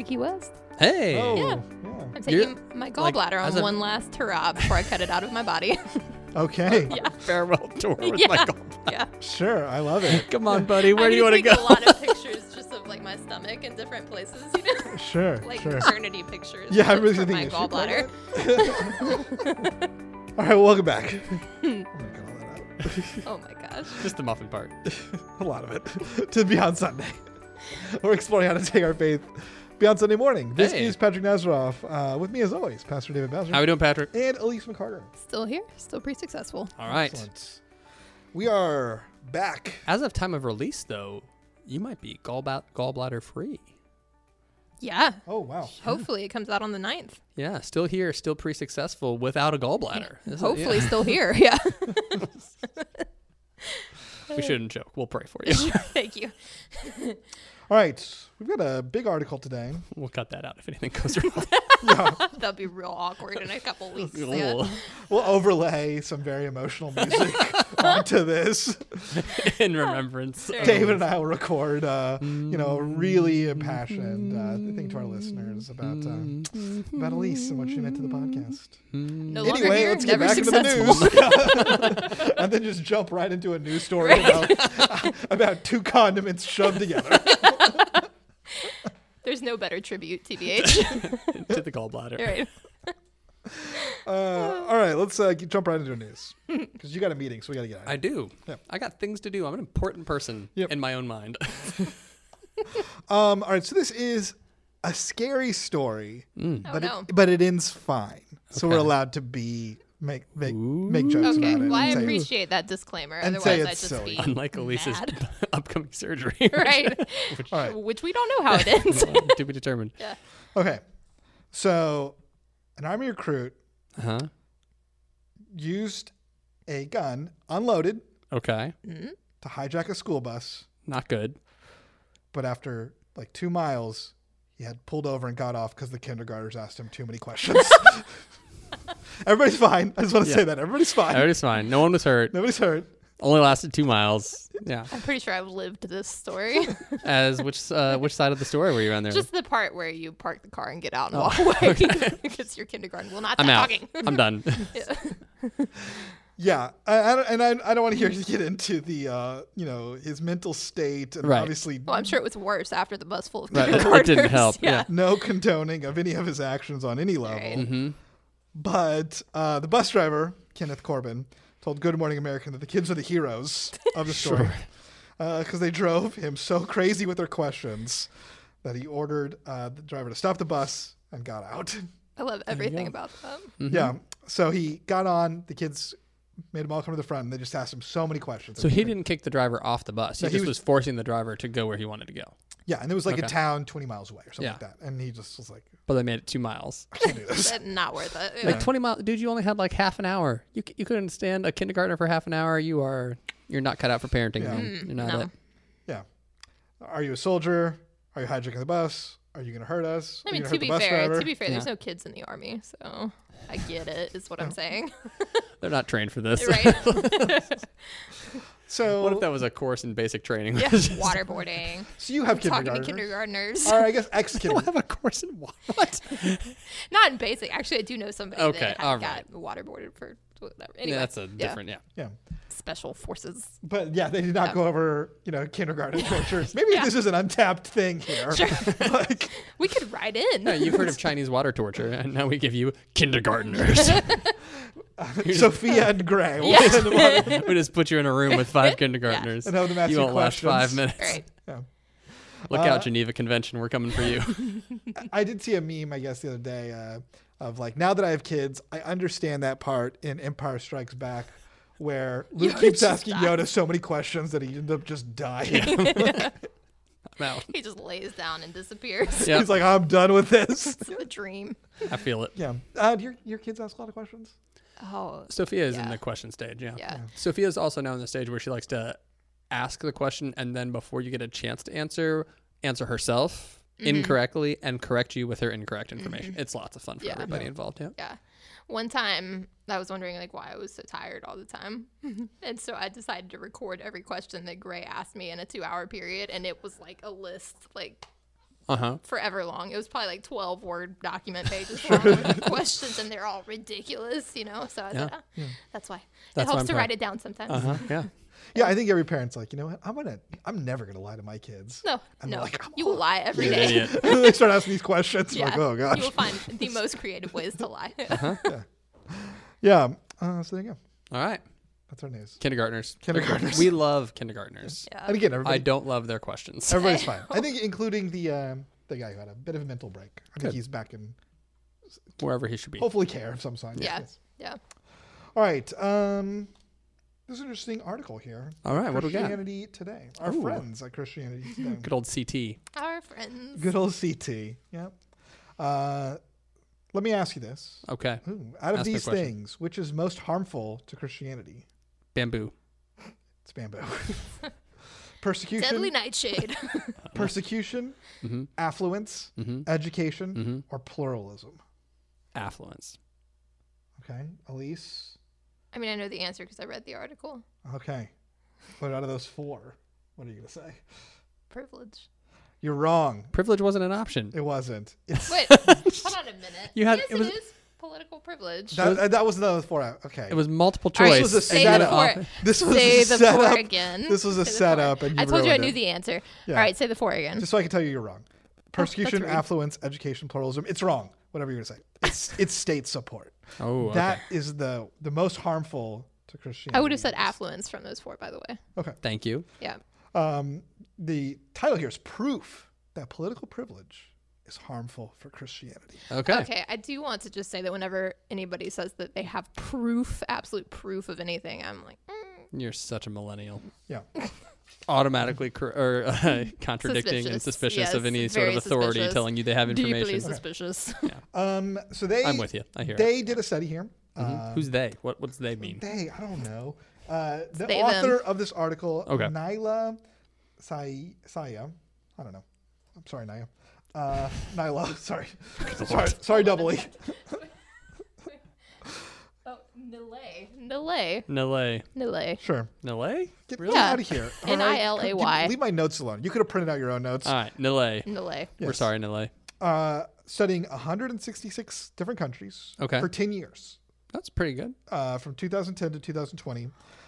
Key West. Hey. Oh, Yeah. yeah. I'm taking my gallbladder as on a- one last hurrah before I cut it out of my body. Okay. Yeah. Farewell tour with Yeah. Michael. Yeah. Sure. I love it. Come on, buddy. Where I do you want to take go? a lot of pictures just of like my stomach in different places, you know? Sure. Like sure. maternity pictures. Yeah, I but really for think my you should. gallbladder. All right. Welcome back. I'm gonna cut all that out. Oh my gosh. Just the muffin part. A lot of it. To Beyond Sunday. We're exploring how to take our faith beyond Sunday morning. This Hey. is Patrick Nazaroff. With me, as always, Pastor David Bowser. How we doing, Patrick? And Elise McCarter. Still here. Still pretty successful. All right. Excellent. We are back. As of time of release, though, you might be gallbladder free. Yeah. Oh, wow. Hopefully it comes out on the 9th. Yeah, still here, still pretty successful without a gallbladder. Hopefully still here. Yeah. We shouldn't joke. We'll pray for you. Thank you. All right. We've got a big article today. We'll cut that out if anything goes wrong. That'll be real awkward in a couple weeks. Yeah. Ugh. We'll overlay some very emotional music onto this. In remembrance. Sure. of- David and I will record, a really impassioned thing to our listeners about Elise and what she meant to the podcast. No longer Anyway, here, let's get never back successful. into the news. And then just jump right into a news story about two condiments shoved together. There's no better tribute, TBH. to the gallbladder. Right. All right, let's jump right into the news. Because you got a meeting, so we got to get out of I here. do. Yeah. I got things to do. I'm an important person Yep. in my own mind. All right, so this is a scary story, Oh, but, no. but it ends fine. So we're Okay. allowed to make jokes Okay. about it. Well, I and say- appreciate that disclaimer. and Otherwise, say I'd it's just silly. be Unlike Elise's mad. upcoming surgery. Right. Which All right. Which we don't know how it ends. to be determined. Yeah. Okay, so an Army recruit Uh-huh. used a gun, unloaded, Okay. to hijack a school bus, Not good. but after like 2 miles, he had pulled over and got off because the kindergartners asked him too many questions. Everybody's fine. I just want to say that. Everybody's fine. Everybody's fine. No one was hurt. Nobody's hurt. Only lasted 2 miles. Yeah. I'm pretty sure I've lived this story. As which side of the story were you on there? Just the part where you park the car and get out and walk away because your kindergarten will not I'm stop out. talking. I'm done. Yeah, I don't want to hear you get into the his mental state, and Right. obviously Well, I'm sure it was worse after the bus full of Right. kindergartners. It didn't help. Yeah. no condoning of any of his actions on any level. Right. Mm-hmm. But the bus driver, Kenneth Corbin, told Good Morning America that the kids are the heroes of the story because they drove him so crazy with their questions that he ordered the driver to stop the bus and got out. I love everything about them. Mm-hmm. Yeah, so he got on. The kids made him all come to the front, and they just asked him so many questions. So he didn't kick the driver off the bus. He No, he just was- was forcing the driver to go where he wanted to go. Yeah, and it was like a Okay. town 20 miles away or something Yeah. like that. And he just was like, But they made it 2 miles. I can't do this. Not worth it. Yeah. Like 20 miles. Dude, you only had like half an hour. You couldn't stand a kindergartner for half an hour. You're not cut out for parenting. Yeah. Man. You're not no. it. Yeah. Are you a soldier? Are you hijacking the bus? Are you going to hurt us? I Are mean, you to gonna hurt be the bus fair, driver? there's no kids in the army, so I get it. Is what I'm saying. They're not trained for this. Right? So, What if that was a course in basic training? Yeah. Waterboarding. so you have Talking to kindergartners. kindergartners. Or I guess I don't ex-kindergartners. have a course in what? Not in basic. Actually, I do know somebody Okay, that all got waterboarded for whatever. Anyway, Yeah, that's a different. Yeah. Yeah. special forces. But yeah, they did not go over, kindergarten torture. Maybe this is an untapped thing here. Sure. Like, We could write in. Yeah, you've heard of Chinese water torture, and now we give you kindergartners. Sophia and Gray. We'll Yeah. send them on We just put you in a room with 5 kindergartners. and have them ask You you won't last questions. 5 minutes. Right. Yeah. Look out, Geneva Convention. We're coming for you. I did see a meme, I guess, the other day of like, now that I have kids, I understand that part in Empire Strikes Back where Luke Yoda keeps just asking dies. Yoda so many questions that he ended up just dying. I'm out. He just lays down and disappears. Yeah, He's like, I'm done with this. It's the dream. I feel it. Yeah. Do your kids ask a lot of questions? Oh, Sophia is in Yeah. the question stage. Yeah. yeah. Sophia is also now in the stage where she likes to ask the question and then before you get a chance to answer herself incorrectly and correct you with her incorrect information. It's lots of fun for Yeah. everybody involved. Yeah. Yeah. One time I was wondering like why I was so tired all the time. And so I decided to record every question that Gray asked me in a 2-hour period. And it was like a list, like forever long. It was probably like 12 Word document pages long with questions, and they're all ridiculous, you know? So I thought, that's why. That's it why helps I'm to proud. write it down sometimes. Yeah. Yeah, I think every parent's like, you know what? I'm never gonna lie to my kids. No, And they're like, you will lie every You're an day. idiot. they start asking these questions. Yeah, Like, oh gosh. you will find the most creative ways to lie. Yeah. So there you go. All right. That's our news. Kindergartners. Kindergartners. We love kindergartners. Yeah. And again, I everybody, don't love their questions. everybody's fine. I think including the guy who had a bit of a mental break. I think Good. he's back in Wherever he should be. hopefully care of some sign. Yeah. Yes. Yeah. All right. There's an interesting article here. All right, what do we got? Christianity Today. Our Ooh. friends at Christianity Today. Good old CT. Our friends. Good old CT. Yep. Let me ask you this. Okay. Ooh, out of Ask me a these question. things, which is most harmful to Christianity? Bamboo. It's bamboo. Persecution, Deadly Nightshade. persecution, affluence, education, or pluralism. Affluence. Okay, Elise. I mean, I know the answer because I read the article. Okay, what out of those four? What are you gonna say? Privilege. You're wrong. Privilege wasn't an option. It wasn't. It's Wait, hold on a minute. You had- yes, it was- it is political privilege. that was the four. Okay, It was multiple All right, choice. This was a say setup. the four. This was Say a the setup. four again. This was a Say the setup, four. and you I told you I ruined knew it. the answer. Yeah. All right, say the four again. Just so I can tell you, you're wrong. Persecution, rude. affluence, education, pluralism. It's wrong. Whatever you're gonna say. It's state support. Oh, okay. That is the most harmful to Christianity. I would have said affluence from those four, by the way. Okay. Thank you. Yeah. The title here is proof that political privilege is harmful for Christianity. Okay. Okay, I do want to just say that whenever anybody says that they have proof, absolute proof of anything, I'm like, You're such a millennial. Yeah. Automatically contradicting and Suspicious. suspicious of Yes, any sort of very authority suspicious. telling you they have information. deeply suspicious. So they. I'm with you. I hear it. They did a study here. Who's they? What's they mean? They. I don't know. The They, author them. of this article, Okay. Nyla Saya. I don't know. I'm sorry, Naya. Nyla. Sorry. Sorry, double E. Oh, Nilay. Nilay. Sure. Nilay? Get Really? Yeah. out of here. all right? Nilay. Leave my notes alone. You could have printed out your own notes. All right. Nilay. Nilay. We're Yes. sorry, Nilay. Studying 166 different countries Okay. for 10 years, That's pretty good. from 2010 to 2020,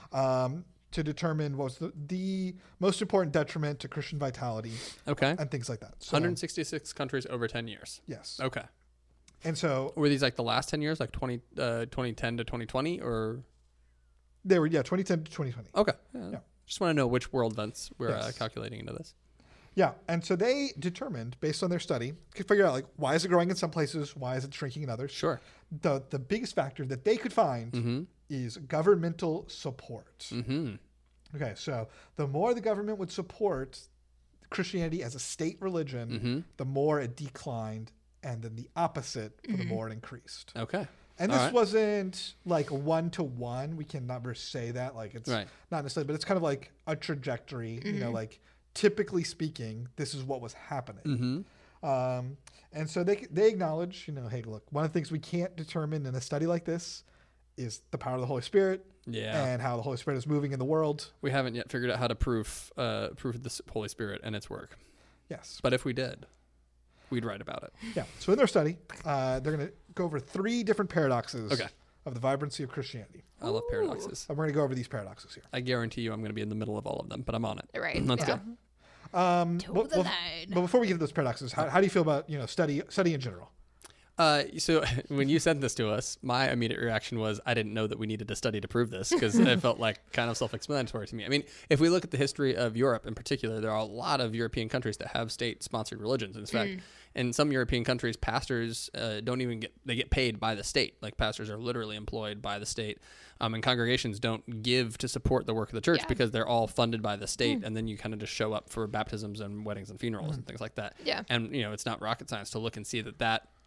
to determine what was the most important detriment to Christian vitality Okay. and things like that. So, 166 countries over 10 years. yes. Okay. And so Were these like the last 10 years, like 2010 to 2020, or? they were, 2010 to 2020. Okay. Yeah. Just want to know which world events we're Yes. calculating into this. Yeah. And so they determined, based on their study, could figure out like why is it growing in some places, why is it shrinking in others. Sure. The biggest factor that they could find is governmental support. Mm-hmm. Okay, so the more the government would support Christianity as a state religion, the more it declined, and then the opposite for the more it increased. Okay. And All this right. wasn't like 1-to-1. We can never say that. Like it's Right. not necessarily, but it's kind of like a trajectory. You know, like typically speaking, this is what was happening. And so they acknowledge, you know, hey, look, one of the things we can't determine in a study like this is the power of the Holy Spirit. Yeah. And how the Holy Spirit is moving in the world. We haven't yet figured out how to prove the Holy Spirit and its work. Yes. But if we did, we'd write about it. Yeah. So in their study, they're going to go over 3 different paradoxes Okay. of the vibrancy of Christianity. I love paradoxes. And we're going to go over these paradoxes here. I guarantee you I'm going to be in the middle of all of them, but I'm on it. Right. Let's yeah. go. Toe the line. But before we get to those paradoxes, how do you feel about, you know, study in general? So when you sent this to us, my immediate reaction was I didn't know that we needed to study to prove this because it felt like kind of self-explanatory to me. I mean, if we look at the history of Europe in particular, there are a lot of European countries that have state-sponsored religions. In fact, in some European countries, pastors don't even get paid by the state. Like pastors are literally employed by the state, and congregations don't give to support the work of the church Yeah. because they're all funded by the state, and then you kind of just show up for baptisms and weddings and funerals and things like that. Yeah. And you know, it's not rocket science to look and see that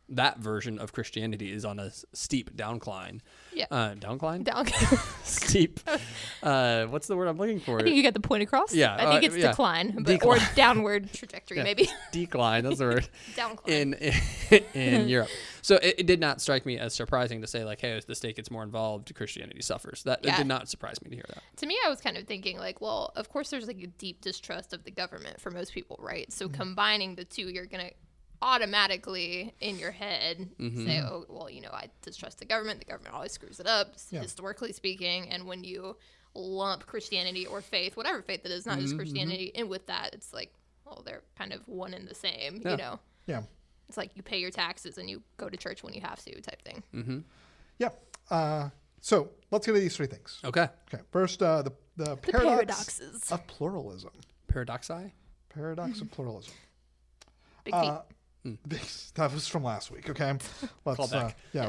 that version of Christianity is on a steep downcline. Yeah. Downcline? Down. Steep. What's the word I'm looking for? I think you got the point across. Yeah, I think it's yeah. decline, but, Decline. or downward trajectory, Yeah. maybe. Decline, that's the word. Downcline. in Europe. So it did not strike me as surprising to say, like, hey, as the state gets more involved, Christianity suffers. It Yeah. did not surprise me to hear that. To me, I was kind of thinking, like, well, of course there's, like, a deep distrust of the government for most people, right? So combining the two, you're going to automatically, in your head, say, oh, well, you know, I distrust the government. The government always screws it up, historically speaking. And when you lump Christianity or faith, whatever faith it is, not just Christianity, in with that, it's like, well, they're kind of one and the same, you know? Yeah. It's like you pay your taxes and you go to church when you have to type thing. Mm-hmm. Yeah. So let's get to these three things. Okay. Okay. First, the paradoxes of pluralism. Paradoxi? Paradox of pluralism. Big feet. That was from last week. Okay. Let's. Callback.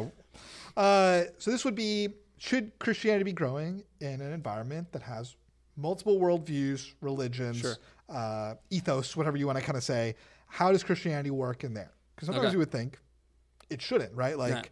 So this would be: should Christianity be growing in an environment that has multiple worldviews, religions, ethos, whatever you want to kind of say? How does Christianity work in there? Because sometimes you would think it shouldn't, right? Like,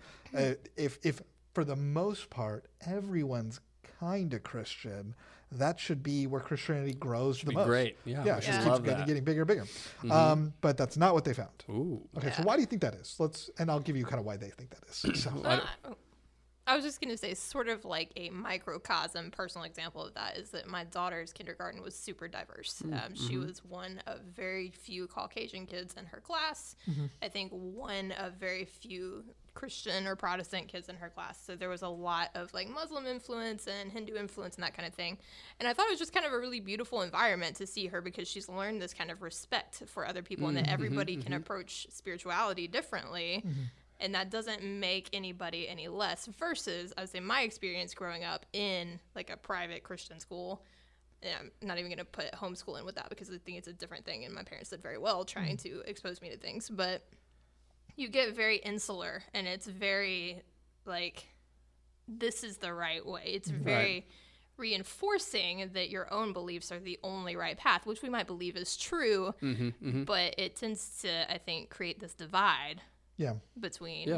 if for the most part everyone's kind of Christian, that should be where Christianity grows the most. Great. Yeah. Yeah, it should just love keeps that. getting bigger and bigger. But that's not what they found. Ooh. Okay, so why do you think that is? And I'll give you kind of why they think that is. So, I was just going to say, sort of like a microcosm personal example of that is that my daughter's kindergarten was super diverse. She was one of very few Caucasian kids in her class. I think one of very few Christian or Protestant kids in her class. So there was a lot of like Muslim influence and Hindu influence and that kind of thing. And I thought it was just kind of a really beautiful environment to see her because she's learned this kind of respect for other people and that everybody can approach spirituality differently. And that doesn't make anybody any less versus, I would say, my experience growing up in like a private Christian school. And I'm not even going to put homeschool in with that because I think it's a different thing. And my parents did very well trying to expose me to things. But you get very insular and it's very like, this is the right way. It's very reinforcing that your own beliefs are the only right path, which we might believe is true. But it tends to, I think, create this divide. Between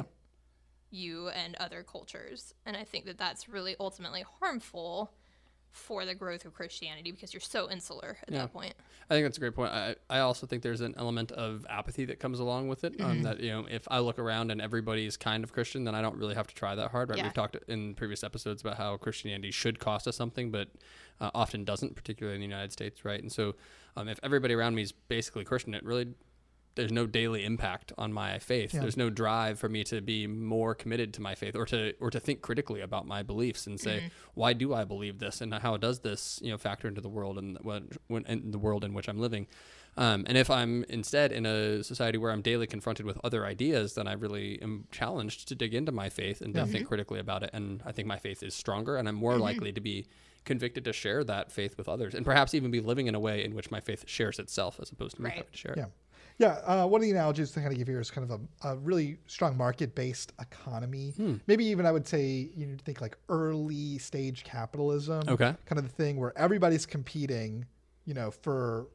you and other cultures. And I think that that's really ultimately harmful for the growth of Christianity because you're so insular at that point. I think that's a great point. I also think there's an element of apathy that comes along with it. That, you know, if I look around and everybody's kind of Christian, then I don't really have to try that hard. Right? We've talked in previous episodes about how Christianity should cost us something, but often doesn't, particularly in the United States, right? And so if everybody around me is basically Christian, it really there's no daily impact on my faith. There's no drive for me to be more committed to my faith or to think critically about my beliefs and say, why do I believe this? And how does this, you know, factor into the world and the world in which I'm living? And if I'm instead in a society where I'm daily confronted with other ideas, then I really am challenged to dig into my faith and to think critically about it. And I think my faith is stronger and I'm more likely to be convicted to share that faith with others and perhaps even be living in a way in which my faith shares itself as opposed to me having to share it. One of the analogies to kind of give here is kind of a really strong market-based economy. Maybe even I would say you need to think like early stage capitalism. Kind of the thing where everybody's competing, you know, for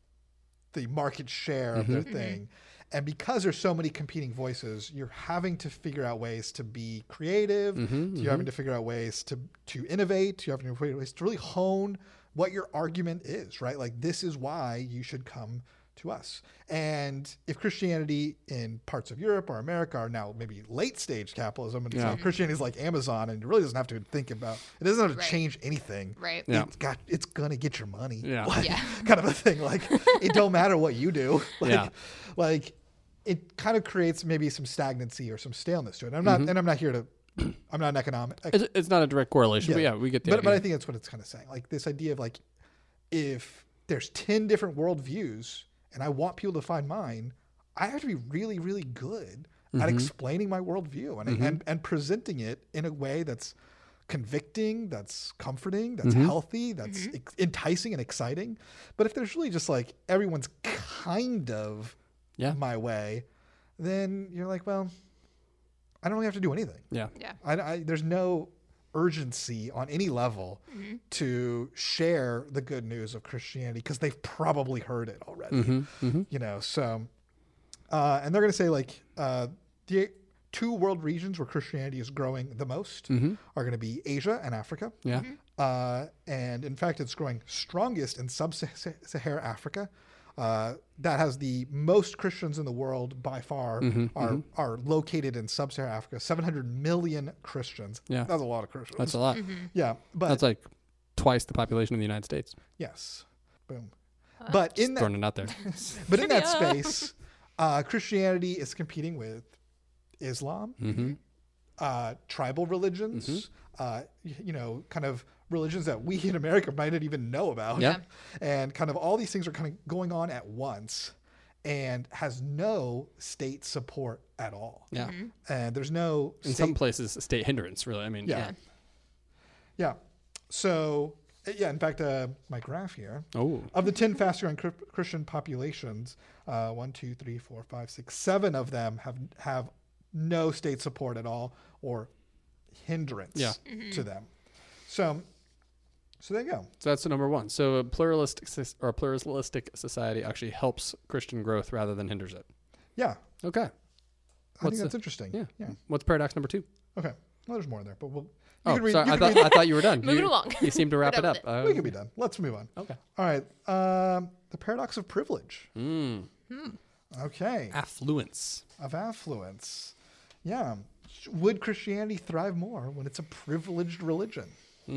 the market share of their thing. And because there's so many competing voices, you're having to figure out ways to be creative. You're having to figure out ways to innovate. You're having to figure out ways to really hone what your argument is, right? Like, this is why you should come to us. And if Christianity in parts of Europe or America are now maybe late stage capitalism, and so Christianity is like Amazon and it really doesn't have to think about, it doesn't have to change anything. It's gonna get your money. Kind of a thing. Like, it don't matter what you do. Like it kind of creates maybe some stagnancy or some staleness to it. I'm not here to I'm not an economic. It's not a direct correlation, but we get the idea. But I think that's what it's kind of saying. Like this idea of like, if there's 10 different worldviews and I want people to find mine, I have to be really, really good at explaining my worldview and presenting it in a way that's convicting, that's comforting, that's healthy, that's enticing and exciting. But if there's really just like everyone's kind of my way, then you're like, well, I don't really have to do anything. There's no urgency on any level to share the good news of Christianity because they've probably heard it already. You know, so and they're going to say like the two world regions where Christianity is growing the most are going to be Asia and Africa. Yeah. And in fact, it's growing strongest in sub-Saharan Africa. That has the most Christians in the world by far are located in sub-Saharan Africa. 700 million Christians. Yeah. That's a lot of Christians. That's a lot. Yeah. But That's like twice the population of the United States. yes. Boom. But in Throwing that, it out there. but in that space, Christianity is competing with Islam, tribal religions, kind of religions that we in America might not even know about. Yeah. And kind of all these things are kind of going on at once and has no state support at all. Yeah. And there's no In some places, a state hindrance, really. I mean, Yeah. Yeah. So, in fact, my graph here. Oh. Of the 10 fastest growing Christian populations, 1, 2, 3, 4, 5, 6, 7 of them have no state support at all or hindrance to them. So there you go. So that's the number one. So a pluralistic society actually helps Christian growth rather than hinders it. Yeah. Okay. I think that's interesting. Yeah. What's paradox number 2? Okay. Well, there's more there, but we'll. Sorry. I thought you were done. Moving along. You seemed to wrap it up. We can be done. Let's move on. Okay. All right. The paradox of privilege. Okay. Affluence. Of affluence. Yeah. Would Christianity thrive more when it's a privileged religion?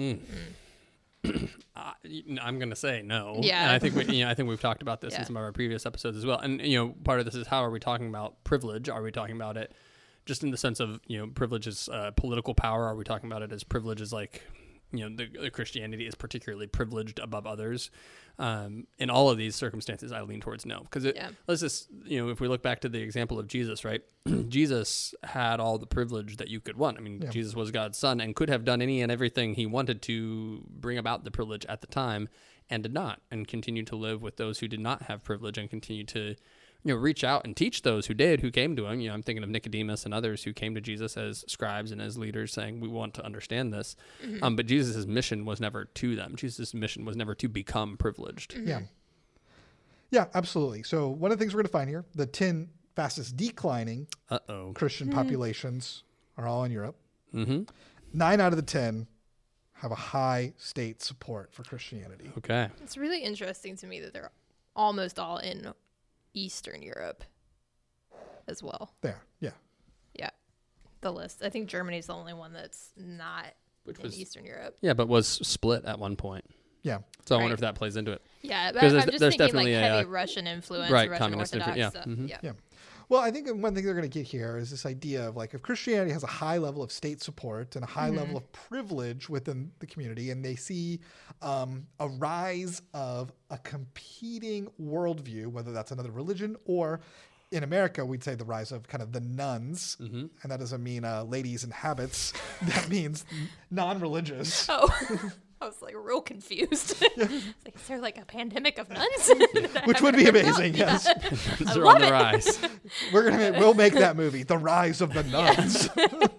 I'm going to say no. Yeah. And I think we've talked about this in some of our previous episodes as well. And part of this is how are we talking about privilege? Are we talking about it just in the sense of privilege is political power? Are we talking about it as privilege as like the Christianity is particularly privileged above others? In all of these circumstances, I lean towards no, because let's just if we look back to the example of Jesus, right? Jesus had all the privilege that you could want. I mean, Jesus was God's son and could have done any and everything he wanted to bring about the privilege at the time, and did not, and continued to live with those who did not have privilege, and continued to reach out and teach those who did, who came to him. I'm thinking of Nicodemus and others who came to Jesus as scribes and as leaders saying, we want to understand this. But Jesus' mission was never to them. Jesus' mission was never to become privileged. Yeah. Yeah, absolutely. So one of the things we're going to find here, the 10 fastest declining Christian populations are all in Europe. 9 out of the 10 have a high state support for Christianity. Okay. It's really interesting to me that they're almost all in Eastern Europe as well. There, yeah. Yeah. The list. I think Germany's the only one that's not in Eastern Europe. Yeah, but was split at one point. Yeah. So I wonder if that plays into it. Yeah, but I'm just there's thinking definitely like heavy Russian influence, right, Russian communist Orthodox. Yeah. Well, I think one thing they're going to get here is this idea of like if Christianity has a high level of state support and a high level of privilege within the community, and they see a rise of a competing worldview, whether that's another religion or in America, we'd say the rise of kind of the nuns, and that doesn't mean ladies in habits. That means non-religious. Oh. I was like real confused. Like, is there like a pandemic of nuns? Which would be amazing, yes. Nuns are on the rise. We'll make that movie, The Rise of the Nuns.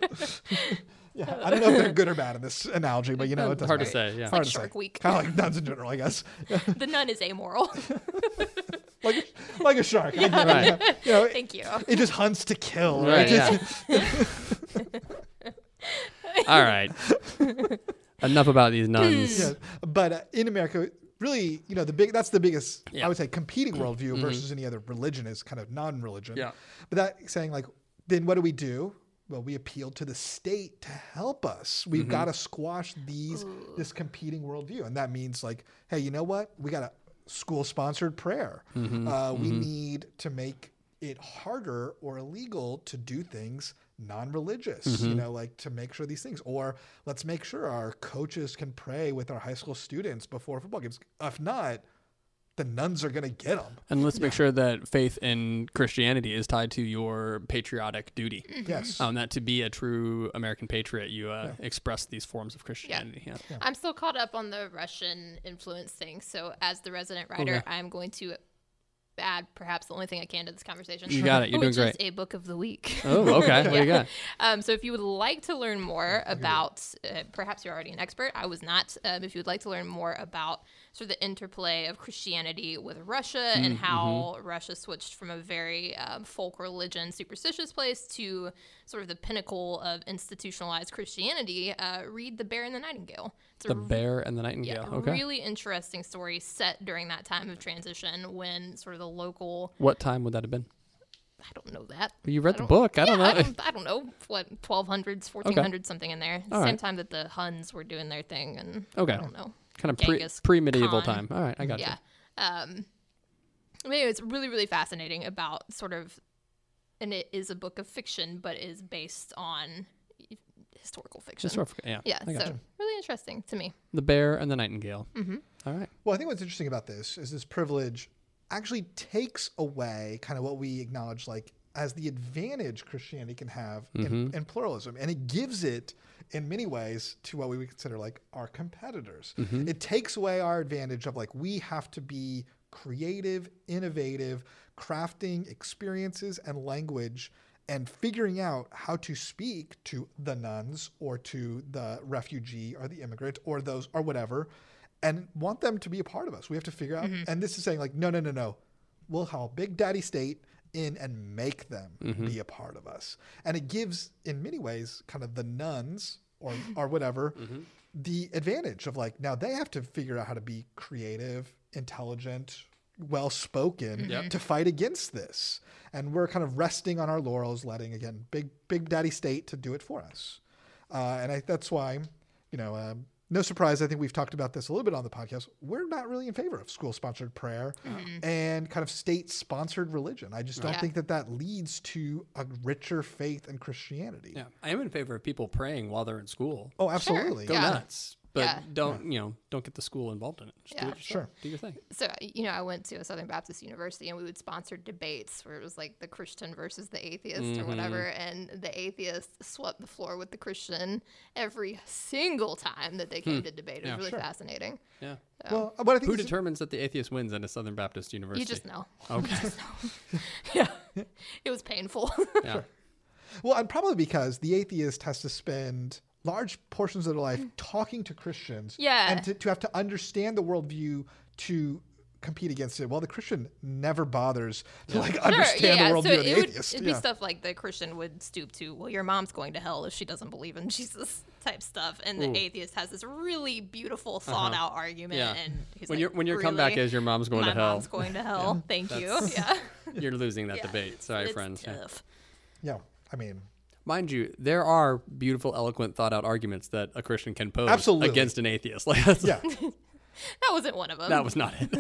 Yeah, I don't know if they're good or bad in this analogy, but it doesn't hard to matter. say. Yeah, It's like Shark Week. Kind of like nuns in general, I guess. The nun is amoral. like a shark. I get Right. it. Thank you. It just hunts to kill. Right. Right. All right. Enough about these nuns. Yeah. But in America, really, that's the biggest, I would say, competing worldview versus any other religion is kind of non-religion. Yeah. But that saying like, then what do? Well, we appeal to the state to help us. We've got to squash this competing worldview. And that means like, hey, you know what? We got a school-sponsored prayer. We need to make it harder or illegal to do things non-religious, like to make sure these things, or let's make sure our coaches can pray with our high school students before football games. If not, the nuns are going to get them. And let's make sure that faith in Christianity is tied to your patriotic duty. Yes. That to be a true American patriot, you express these forms of Christianity. Yeah. I'm still caught up on the Russian influence thing. So as the resident writer, I'm going to add perhaps the only thing I can to this conversation. You got it. You're doing great. Which is a book of the week. Oh, okay. What do you got? So if you would like to learn more about, perhaps you're already an expert. I was not. If you would like to learn more about sort of the interplay of Christianity with Russia and how Russia switched from a very folk religion, superstitious place to sort of the pinnacle of institutionalized Christianity. Read The Bear and the Nightingale. It's The Bear and the Nightingale. a Okay. really interesting story set during that time of transition when sort of the local. What time would that have been? I don't know that. You read I the don't- book. I don't know. I don't know what 1200s, 1400s, something in there. All Same right. time that the Huns were doing their thing, and Okay. I don't know. Kind of Genghis pre-medieval Khan. time. All right, I got Yeah. you. Anyway, it's really, really fascinating about sort of, and it is a book of fiction, but is based on historical fiction. Yeah. Yeah, I got so you. really interesting to me. The Bear and the Nightingale. All right. Well, I think what's interesting about this is this privilege actually takes away kind of what we acknowledge like as the advantage Christianity can have in pluralism. And it gives it in many ways to what we would consider like our competitors. It takes away our advantage of like we have to be creative, innovative, crafting experiences and language and figuring out how to speak to the nuns or to the refugee or the immigrant or those or whatever and want them to be a part of us. We have to figure out, and this is saying like, no. We'll have Big Daddy State in and make them be a part of us. And it gives, in many ways, kind of the nuns or whatever, the advantage of like, now they have to figure out how to be creative, intelligent, well-spoken to fight against this. And we're kind of resting on our laurels, letting, again, Big Daddy State to do it for us. And that's why, no surprise, I think we've talked about this a little bit on the podcast. We're not really in favor of school-sponsored prayer and kind of state-sponsored religion. I just don't think that leads to a richer faith in Christianity. Yeah. I am in favor of people praying while they're in school. Oh, absolutely. Go Yeah. nuts. But don't get the school involved in it. Just do Yeah. it yourself. Sure. Do your thing. So, I went to a Southern Baptist university and we would sponsor debates where it was like the Christian versus the atheist or whatever. And the atheist swept the floor with the Christian every single time that they came to debate. It was Yeah. really Sure. fascinating. Yeah. Well, what I think Who is- determines that the atheist wins in a Southern Baptist university? You just know. Okay. Yeah. It was painful. Yeah. Well, and probably because the atheist has to spend large portions of their life talking to Christians Yeah. and to have to understand the worldview to compete against it. Well, the Christian never bothers to understand the worldview so of the atheist. it'd be stuff like the Christian would stoop to, well, your mom's going to hell if she doesn't believe in Jesus type stuff. And the atheist has this really beautiful thought out argument. Yeah. And he's When like, your comeback "Really? is your mom's going My to hell, mom's going to hell. Thank you. Yeah. you're losing that Yeah. debate. Sorry, It's friends. Yeah. tough. Yeah, I mean, Mind you, there are beautiful, eloquent, thought-out arguments that a Christian can pose Absolutely. against an atheist. Like that's, yeah. That wasn't one of them. that was not it.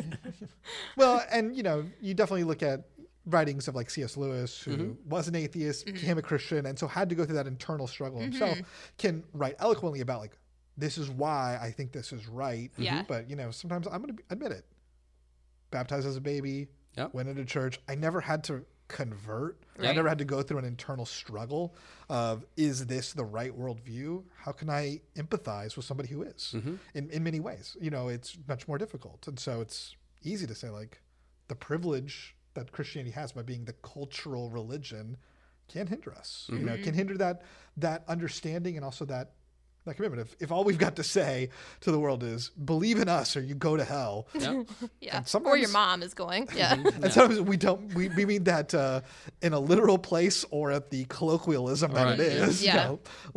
Well, and you definitely look at writings of like C.S. Lewis, who was an atheist, became a Christian, and so had to go through that internal struggle himself, can write eloquently about like, this is why I think this is right. Yeah. But sometimes I'm going to admit it. Baptized as a baby, Yep. went into church. I never had to convert. I Right. never had to go through an internal struggle of, is this the right worldview? How can I empathize with somebody who is? In many ways, it's much more difficult. And so it's easy to say like the privilege that Christianity has by being the cultural religion can hinder us, can hinder that understanding and also that commitment. If all we've got to say to the world is believe in us or you go to hell. Yep. Yeah. And Or sometimes- your mom is going. Yeah. And sometimes we mean that in a literal place or at the colloquialism that Right, it yeah. is. Yeah.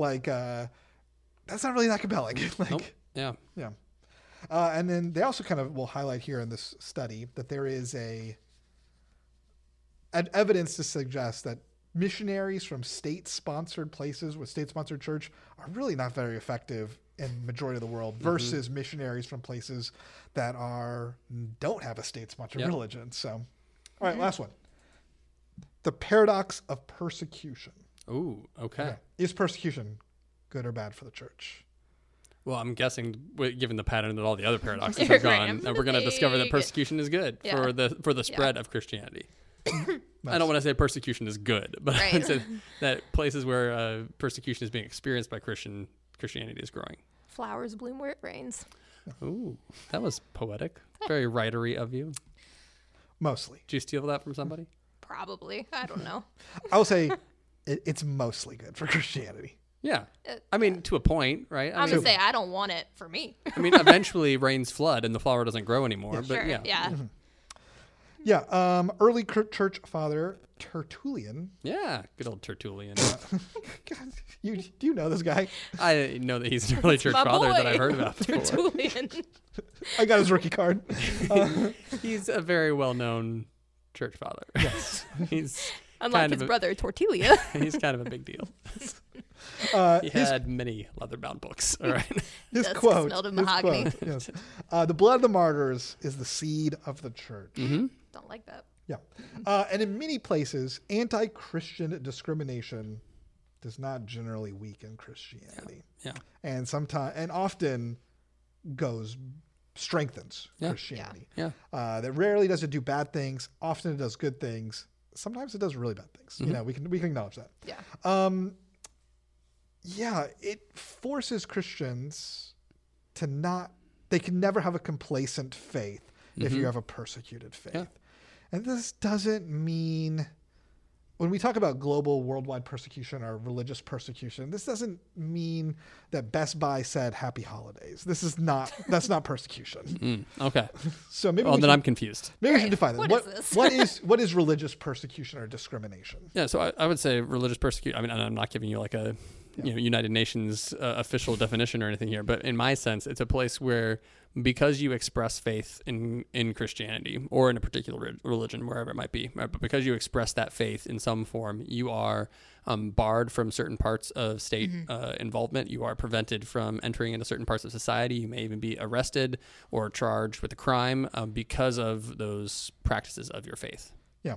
That's not really that compelling. Nope. Yeah. Yeah. And then they also kind of will highlight here in this study that there is an evidence to suggest that missionaries from state-sponsored places with state-sponsored church are really not very effective in majority of the world versus missionaries from places that don't have a state-sponsored Yep. religion. So, all right, last one. The paradox of persecution. Ooh. Okay. Is persecution good or bad for the church? Well, I'm guessing, given the pattern that all the other paradoxes You're have right, gone, I'm that we're going to discover that big- persecution is good Yeah. for the spread of Christianity. I don't want to say persecution is good, but I would Right. say that places where persecution is being experienced by Christianity is growing. Flowers bloom where it rains. Ooh, that was poetic. Very writery of you. Mostly. Did you steal that from somebody? Probably. I don't know. I will say it's mostly good for Christianity. Yeah. I mean, to a point, right? I'm mean, gonna say I don't want it for me. I mean, eventually rains flood and the flower doesn't grow anymore. But Sure. yeah. Yeah. Yeah. Early church father Tertullian. Yeah. Good old Tertullian. God, do you know this guy? I know that he's an early church My father that boy, I've heard about before. Tertullian. I got his rookie card. He's a very well-known church father. Yes. He's Unlike kind his of brother Tortilla. he's kind of a big deal. He had many leather-bound books. All right. His Dusk quote. smelled of his mahogany. quote, yes. The blood of the martyrs is the seed of the church. Mm-hmm. Don't like that. Yeah. And in many places, anti-Christian discrimination does not generally weaken Christianity. Yeah. And often strengthens Christianity. Yeah. That rarely does it do bad things. Often it does good things. Sometimes it does really bad things. Mm-hmm. You know, we can acknowledge that. Yeah. Yeah, it forces Christians to they can never have a complacent faith if you have a persecuted faith. Yeah. And this doesn't mean, when we talk about global worldwide persecution or religious persecution, this doesn't mean that Best Buy said happy holidays. That's not persecution. Okay. So maybe Well, then I'm confused. maybe we should define that. What is this? what is religious persecution or discrimination? Yeah, so I would say religious persecution. I mean, I'm not giving you like a United Nations official definition or anything here, but in my sense, it's a place where because you express faith in Christianity or in a particular religion, wherever it might be, right? But because you express that faith in some form, you are barred from certain parts of state involvement. You are prevented from entering into certain parts of society. You may even be arrested or charged with a crime because of those practices of your faith. Yeah.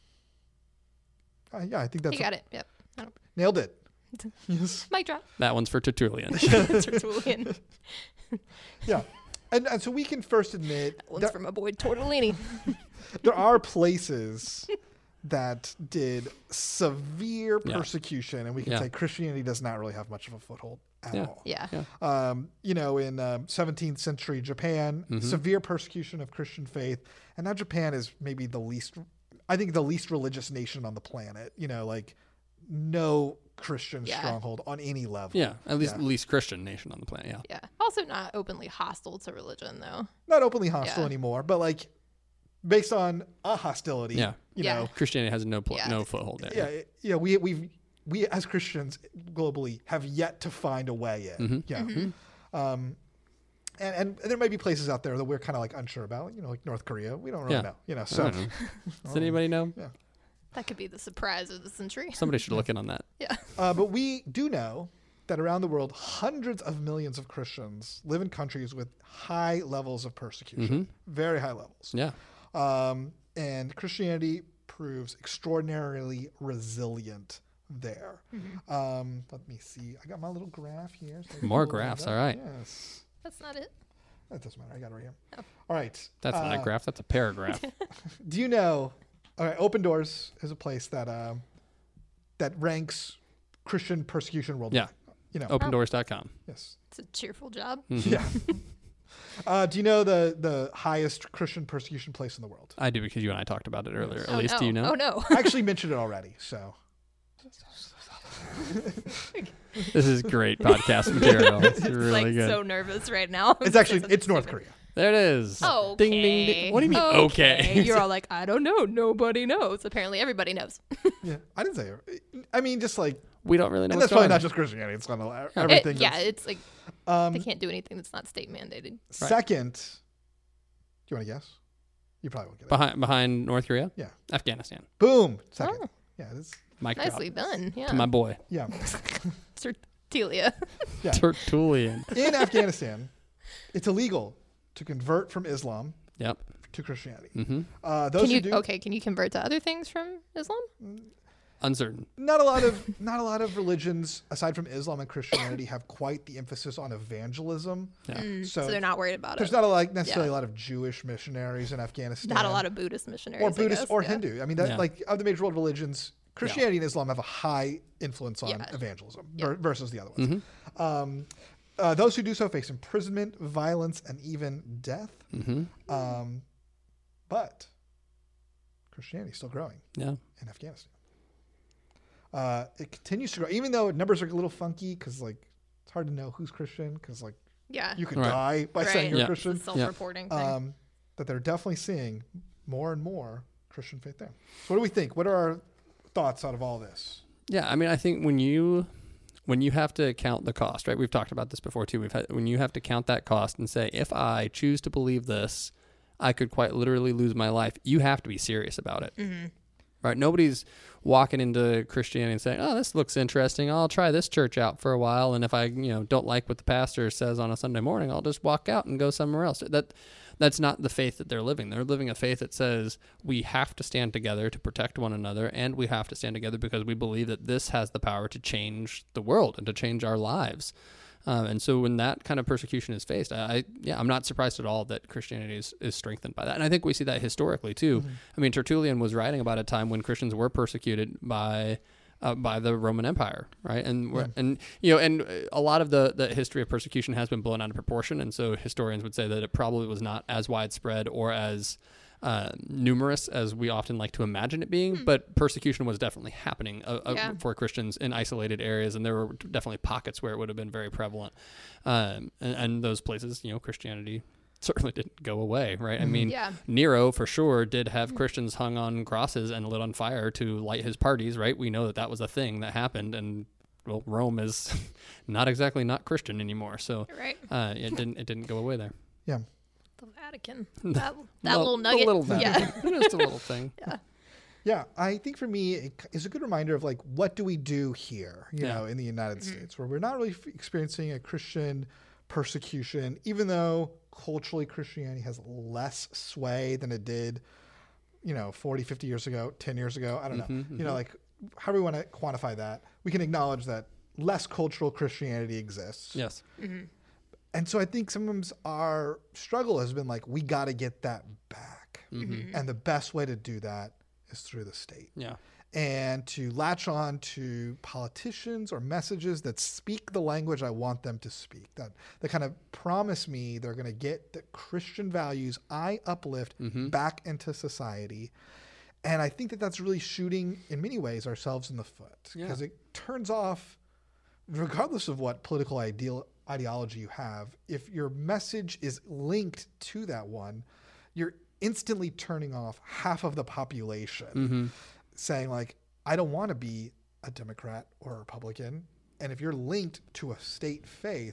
Yeah, I think that's You got it. Yep. nailed it. Yes. Mic drop. That one's for Tertullian. Tertullian. Yeah. And so we can first admit One's from my boy Tortellini. there are places that did severe persecution, and we can say Christianity does not really have much of a foothold at all. Yeah. In 17th century Japan, severe persecution of Christian faith, and now Japan is maybe the least religious nation on the planet. No Christian stronghold on any level. Yeah, at least Christian nation on the planet. Yeah. Yeah. Also not openly hostile to religion though. Not openly hostile anymore, but based on a hostility. Yeah. Christianity has no foothold there. Yeah. We as Christians globally have yet to find a way in. Yeah. And there may be places out there that we're kind of unsure about, like North Korea. We don't really know, so. I don't know. Does anybody know? Yeah. That could be the surprise of the century. Somebody should look in on that. Yeah. But we do know that around the world, hundreds of millions of Christians live in countries with high levels of persecution, very high levels. Yeah. And Christianity proves extraordinarily resilient there. Let me see. I got my little graph here. So More graphs. All right. Yes. That's not it. That doesn't matter. I got it right here. Oh. All right. That's not a graph. That's a paragraph. Do you know? All right. Open Doors is a place that ranks Christian persecution worldwide. Yeah. Opendoors.com. Yes. It's a cheerful job. Yeah. Do you know the highest Christian persecution place in the world? I do, because you and I talked about it earlier. Oh, Elise, no. do you know? Oh no. I actually mentioned it already. So. This is great podcast material. It's really good. So nervous right now. It's North Korea. There it is. Oh, Ding, ding, ding. What do you mean, okay? You're all like, I don't know. Nobody knows. Apparently, everybody knows. Yeah, I didn't say it. I mean, just We don't really know and what's that's probably going not on. just Christianity. It's kind of everything. It's like they can't do anything that's not state mandated. Second, do you want to guess? You probably won't get it. Behind North Korea? Yeah. Afghanistan. Boom. Second. Oh. Yeah. This. Mic Nicely drop. done. Yeah. To my boy. Yeah. Tertullian. Yeah. Tertullian. In Afghanistan, it's illegal to convert from Islam Yep. to Christianity. Mm-hmm. Those Can who you do, can you convert to other things from Islam? Uncertain. not a lot of religions aside from Islam and Christianity have quite the emphasis on evangelism. Yeah. So they're not worried about There's it. not necessarily a lot of Jewish missionaries in Afghanistan. Not a lot of Buddhist missionaries. or Buddhist I guess. or Yeah. Hindu. I mean, of the major world religions, Christianity and Islam have a high influence on evangelism versus the other ones. Those who do so face imprisonment, violence, and even death. But Christianity is still growing Yeah. in Afghanistan. It continues to grow, even though numbers are a little funky because like it's hard to know who's Christian because like Yeah. you could Right. die by saying you're Yeah. a Christian. It's a self-reporting thing. That they're definitely seeing more and more Christian faith there. So what do we think? What are our thoughts out of all this? Yeah, I mean, I think when you have to count the cost, right? We've talked about this before too. When you have to count that cost and say, if I choose to believe this, I could quite literally lose my life. You have to be serious about it, right? Nobody's walking into Christianity and saying, "Oh, this looks interesting. I'll try this church out for a while, and if I, don't like what the pastor says on a Sunday morning, I'll just walk out and go somewhere else." That's not the faith that they're living. They're living a faith that says we have to stand together to protect one another, and we have to stand together because we believe that this has the power to change the world and to change our lives. And so when that kind of persecution is faced, I'm not surprised at all that Christianity is strengthened by that. And I think we see that historically too. I mean, Tertullian was writing about a time when Christians were persecuted by the Roman Empire, right? And a lot of the history of persecution has been blown out of proportion, and so historians would say that it probably was not as widespread or as numerous as we often like to imagine it being, but persecution was definitely happening for Christians in isolated areas, and there were definitely pockets where it would have been very prevalent. And those places, Christianity certainly didn't go away, right? I mean, Nero for sure did have Christians hung on crosses and lit on fire to light his parties, right? We know that was a thing that happened, and well, Rome is not exactly not Christian anymore, so it didn't go away there. Yeah. The Vatican. That little nugget. The little Vatican. Just a little thing. Yeah, I think for me, it is a good reminder of like, what do we do here, in the United States, where we're not really experiencing a Christian persecution, even though culturally Christianity has less sway than it did, 40, 50 years ago, 10 years ago. I don't know. Like how do we want to quantify that? We can acknowledge that less cultural Christianity exists. Yes. And so I think sometimes our struggle has been like, we got to get that back. And the best way to do that is through the state. Yeah. And to latch on to politicians or messages that speak the language I want them to speak, that kind of promise me they're going to get the Christian values I uplift back into society. And I think that that's really shooting, in many ways, ourselves in the foot, because it turns off, regardless of what political ideology you have, if your message is linked to that one, you're instantly turning off half of the population, saying like, I don't want to be a Democrat or a Republican. And if you're linked to a state faith,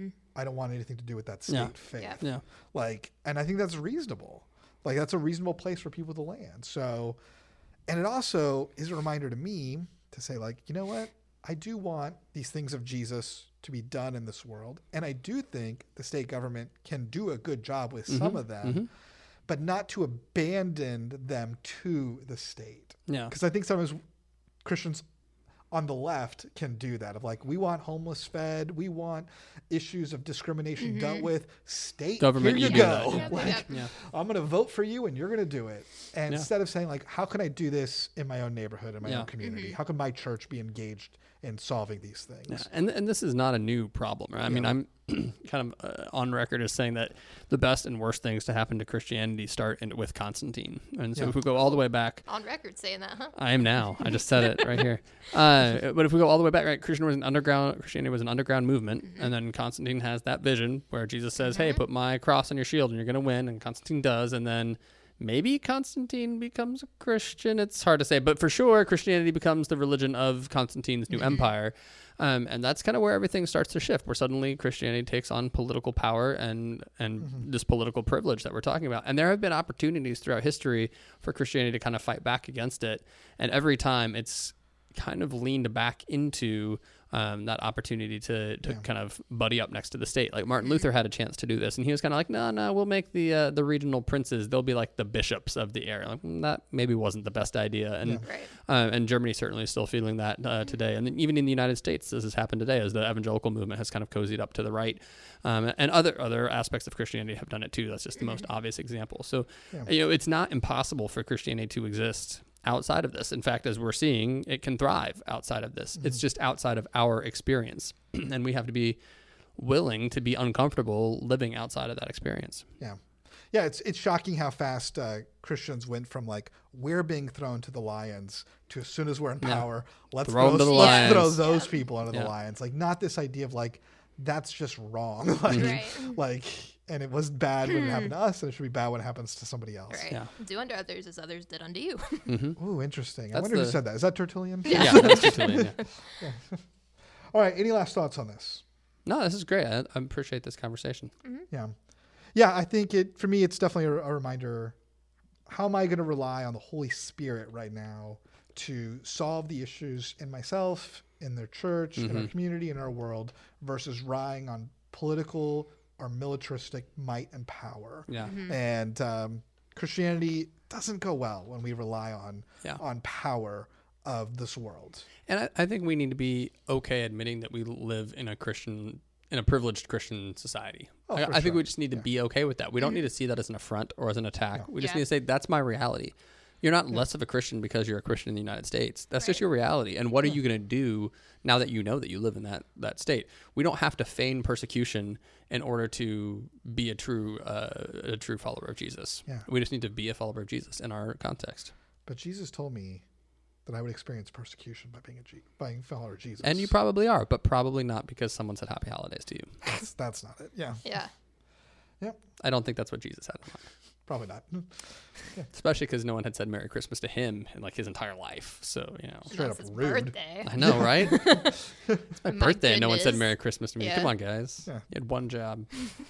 I don't want anything to do with that state faith. Yeah. And I think that's reasonable. Like that's a reasonable place for people to land. So, and it also is a reminder to me to say like, you know what? I do want these things of Jesus to be done in this world. And I do think the state government can do a good job with some of them, but not to abandon them to the state. Yeah. Because I think sometimes Christians on the left can do that of like, we want homeless fed, we want issues of discrimination dealt with. State Government, here you you do go. that. Like, I'm going to vote for you and you're going to do it. And instead of saying like, how can I do this in my own neighborhood, in my own community? How can my church be engaged in solving these things? Yeah. And this is not a new problem, right? I mean, I'm kind of on record as saying that the best and worst things to happen to Christianity start with Constantine. And so if we go all the way back... On record saying that, huh? I am now. I just said it right here. But if we go all the way back, right, Christianity was an underground movement, and then Constantine has that vision where Jesus says, hey, put my cross on your shield and you're going to win, and Constantine does, and then maybe Constantine becomes a Christian. It's hard to say, but for sure, Christianity becomes the religion of Constantine's new empire. And that's kind of where everything starts to shift, where suddenly Christianity takes on political power and this political privilege that we're talking about. And there have been opportunities throughout history for Christianity to kind of fight back against it. And every time it's kind of leaned back into that opportunity to kind of buddy up next to the state. Like Martin Luther had a chance to do this, and he was kind of like, no, we'll make the regional princes. They'll be like the bishops of the area. Like, that maybe wasn't the best idea. And and Germany certainly is still feeling that today. And then even in the United States, this has happened today as the evangelical movement has kind of cozied up to the right. And other aspects of Christianity have done it too. That's just the most obvious example. So, it's not impossible for Christianity to exist outside of this. In fact, as we're seeing, it can thrive outside of this. It's just outside of our experience. And we have to be willing to be uncomfortable living outside of that experience. Yeah, it's shocking how fast Christians went from like we're being thrown to the lions to as soon as we're in power, let's Throw 'em to the let's throw lions. those people into the Yeah. lions. Like not this idea of like that's just wrong. Like, Right. like, and it was bad when it happened to us, and it should be bad when it happens to somebody else. Right. Yeah. Do unto others as others did unto you. Ooh, interesting. I That's wonder who the- said that. Is that Tertullian? Yeah, that's Tertullian, yeah. All right. Any last thoughts on this? No, this is great. I appreciate this conversation. Yeah. Yeah, I think for me, it's definitely a reminder. How am I going to rely on the Holy Spirit right now to solve the issues in myself, in their church, in our community, in our world, versus relying on political or militaristic might and power? Yeah. And Christianity doesn't go well when we rely on Yeah. power of this world. And I think we need to be okay admitting that we live in a privileged Christian society. Oh, I for think sure. we just need to be okay with that. We don't need to see that as an affront or as an attack. We just Yeah. need to say that's my reality. You're not less of a Christian because you're a Christian in the United States. That's just Right. your reality. And what are you going to do now that you know that you live in that state? We don't have to feign persecution in order to be a true follower of Jesus. Yeah. We just need to be a follower of Jesus in our context. But Jesus told me that I would experience persecution by being a follower of Jesus. And you probably are, but probably not because someone said happy holidays to you. that's not it. Yeah. Yeah. Yep. I don't think that's what Jesus had in mind. Probably not. Especially because no one had said Merry Christmas to him in like his entire life. So, Straight That's up his rude. birthday. I know, right? It's my My birthday and no one said goodness. Merry Christmas to me. Yeah. Come on, guys. Yeah. You had one job.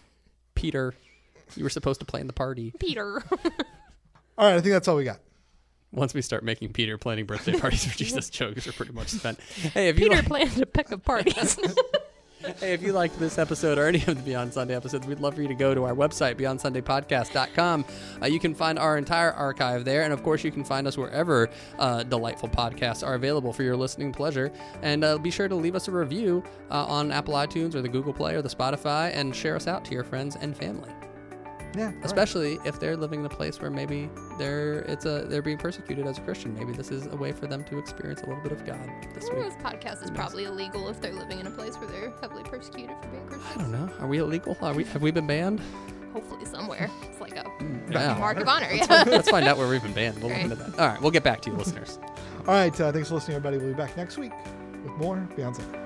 Peter, you were supposed to plan the party. Peter. All right. I think that's all we got. Once we start making Peter planning birthday parties for Jesus, jokes are pretty much spent. Hey, if you Peter planned a peck of parties. Hey, if you liked this episode or any of the Beyond Sunday episodes, we'd love for you to go to our website, beyondsundaypodcast.com. You can find our entire archive there. And of course, you can find us wherever delightful podcasts are available for your listening pleasure. And be sure to leave us a review on Apple iTunes or the Google Play or the Spotify and share us out to your friends and family. Yeah. all right. Especially if they're living in a place where maybe they're being persecuted as a Christian. Maybe this is a way for them to experience a little bit of God this week. This podcast is probably illegal if they're living in a place where they're heavily persecuted for being I Christian. don't know. Are we illegal? Have we been banned? Hopefully somewhere. It's like a Yeah. mark of honor. Yeah. Let's find out where we've been banned. We'll look Right. into that. All right, we'll get back to you, listeners. All right. Thanks for listening, everybody. We'll be back next week with more Beyond Sunday.